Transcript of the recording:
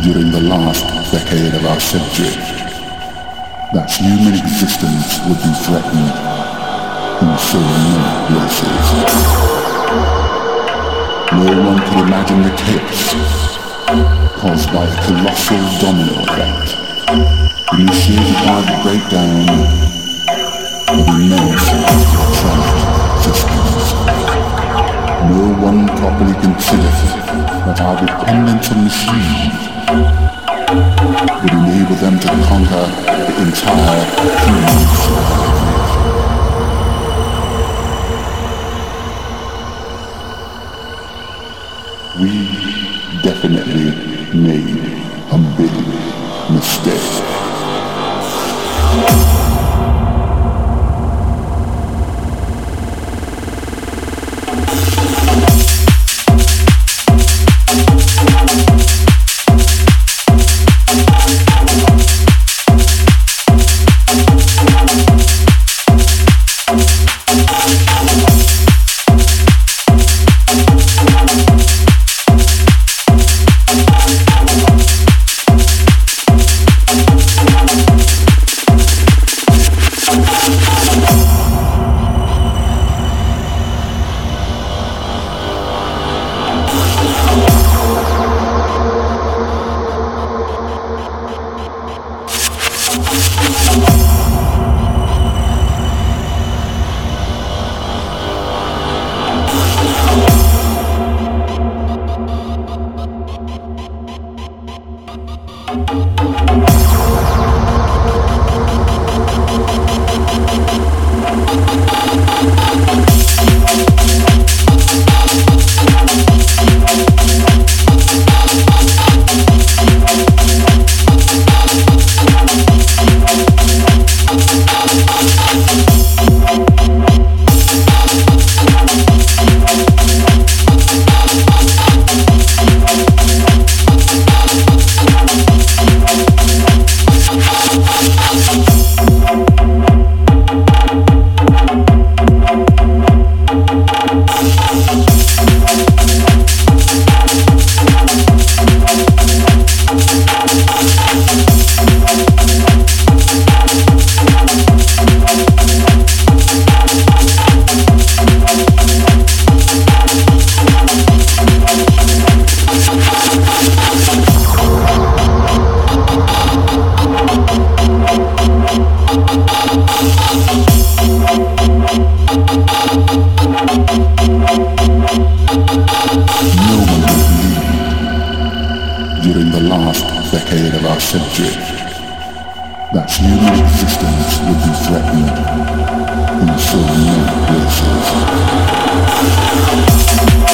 during the last decade of our century, that human existence would be threatened in so many places. No one could imagine the chaos caused by a colossal domino effect, initiated by the breakdown of immense electronic systems. No one properly considered that our dependence on machines would enable them to conquer the entire human civilization. We definitely made a big mistake. During the last decade of our century, that human existence would be threatened in so many places.